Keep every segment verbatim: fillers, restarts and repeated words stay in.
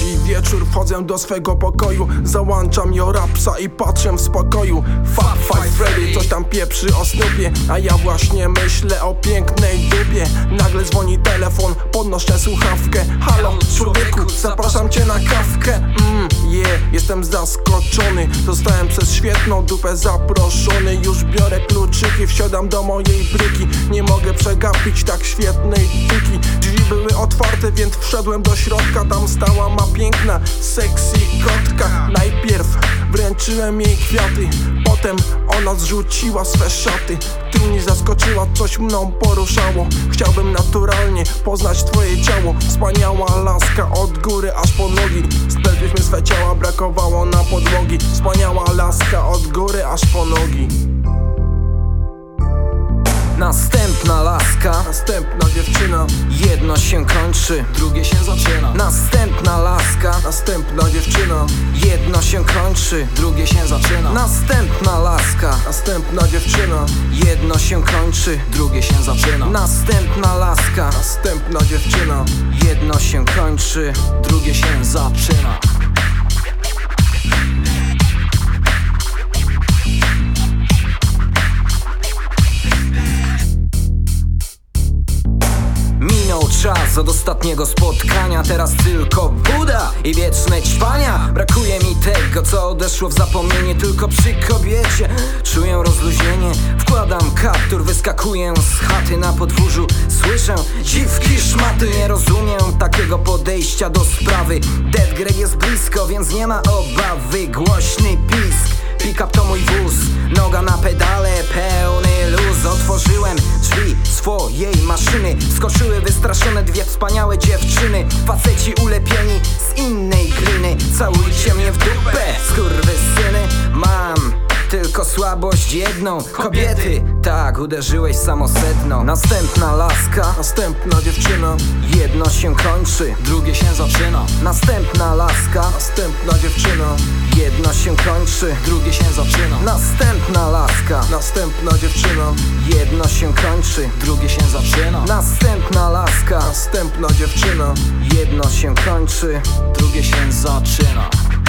Przychodzi wieczór, wchodzę do swego pokoju, załączam jo rapsa i patrzę w spokoju. Fab Five Freddy coś tam pieprzy o Snoopie, a ja właśnie myślę o pięknej dupie. Nagle dzwoni telefon, podnoszę słuchawkę. Halo człowieku, zapraszam cię na kawkę. Mmm, yeah, jestem zaskoczony. Zostałem przez świetną dupę zaproszony. Już biorę kluczyki, wsiadam do mojej bryki. Nie mogę przegapić tak świetnej tyki. Drzwi były otwarte, więc wszedłem do środka. Tam stała ma piękna, sexy kotka. Najpierw wręczyłem jej kwiaty, potem ona zrzuciła swe szaty. Ty mnie zaskoczyła, coś mną poruszało. Chciałbym naturalnie poznać twoje ciało. Wspaniała laska od góry aż po nogi. Splegliśmy swe ciała, brakowało na podłogi. Wspaniała laska od góry aż po nogi. Następna laska, następna dziewczyna. jedno się kończy, drugie się zaczyna. Następna laska, następna dziewczyna. jedno się kończy, drugie się zaczyna. Następna laska, następna dziewczyna. jedno się kończy, drugie się zaczyna. Następna laska, następna dziewczyna. jedno się kończy, drugie się zaczyna. Minął czas od ostatniego spotkania, teraz tylko Buda i wieczne ćwania. Brakuje mi tego, co odeszło w zapomnienie. Tylko przy kobiecie czuję rozluźnienie. Wkładam kaptur, wyskakuję z chaty na podwórzu. Słyszę dziwki szmaty. Nie rozumiem takiego podejścia do sprawy. Dead Greg jest blisko, więc nie ma obawy. Głośny pisk, pick-up to mój wóz. Noga na pedale, pełny luz. Otworzyłem drzwi swojej maszyny. Skoczyły wystraszone dwie wspaniałe dziewczyny. Faceci ulepieni z innej gliny. Całujcie mnie w dupę, skurwysyny. Mam tylko słabość jedną. Kobiety, tak, uderzyłeś samo sedno. Następna laska, następna dziewczyna. jedno się kończy, drugie się zaczyna. Następna laska, następna dziewczyna. jedno się kończy, drugie się zaczyna. Następna laska, następna dziewczyna. jedno się kończy, drugie się zaczyna. Następna laska, następna dziewczyna. jedno się kończy, drugie się zaczyna.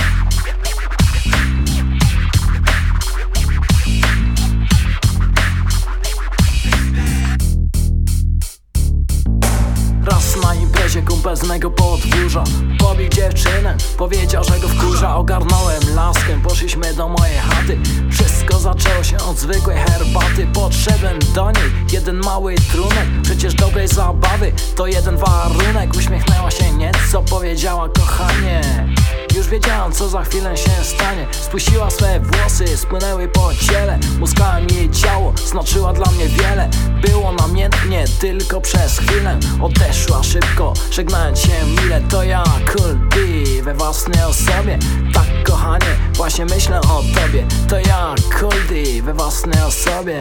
Raz na imprezie kumpel z mego podwórza pobił dziewczynę, powiedział, że go wkurza. Ogarnąłem laskę, poszliśmy do mojej chaty. Wszystko zaczęło się od zwykłej herbaty. Podszedłem do niej, jeden mały trunek. Przecież dobrej zabawy to jeden warunek. Uśmiechnęła się nieco, powiedziała kochanie. Już wiedziałam, co za chwilę się stanie. Spuściła swe włosy, spłynęły po ciele. Muskałem jej ciało, znaczyła dla mnie wiele. Było namiętnie, tylko przez chwilę. Odeszła szybko, żegnając się mile. To ja, Cool D, we własnej osobie. Tak kochanie, właśnie myślę o tobie. To ja, Cool D, we własnej osobie.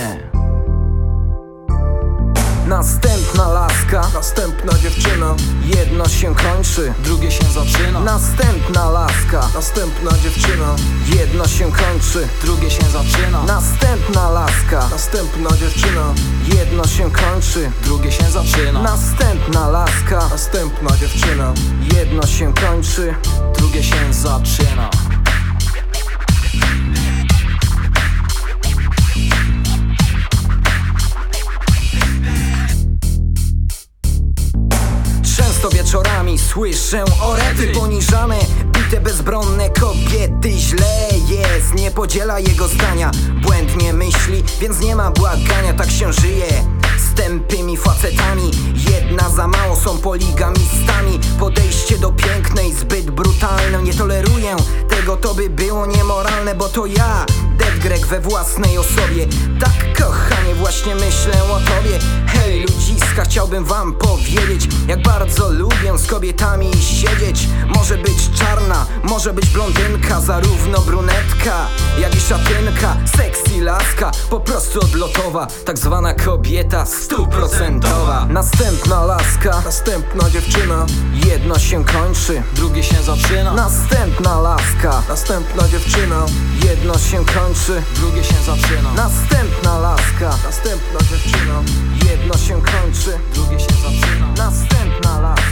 Następna laska, następna dziewczyna. jedno się kończy, drugie się zaczyna. Następna laska, następna dziewczyna. jedno się kończy, drugie się zaczyna. Następna laska, następna dziewczyna. jedno się kończy, drugie się zaczyna. Następna laska, następna dziewczyna. jedno się kończy, drugie się zaczyna. Często wieczorami słyszę orety poniżane, bite bezbronne kobiety. Źle jest, nie podziela jego zdania. Błędnie myśli, więc nie ma błagania. Tak się żyje z tępymi facetami. Jedna za mało, są poligamistami. Podejście do pięknej zbyt brutalne. Nie toleruję tego, to by było niemoralne. Bo to ja, Dead Greg we własnej osobie. Tak kochanie, właśnie myślę o tobie. Hej ludziska, chciałbym wam powiedzieć, jak bardzo lubię z kobietami siedzieć. Może być czarna, może być blondynka, zarówno brunetka, jak i szatynka. Sexy laska, po prostu odlotowa, tak zwana kobieta stuprocentowa. Następna laska, następna dziewczyna. jedno się kończy, drugie się zaczyna. Następna laska, następna dziewczyna. jedno się kończy, drugie się zaczyna. Następna laska, następna dziewczyna. jedno się kończy, drugie się zaczyna. Następna laska.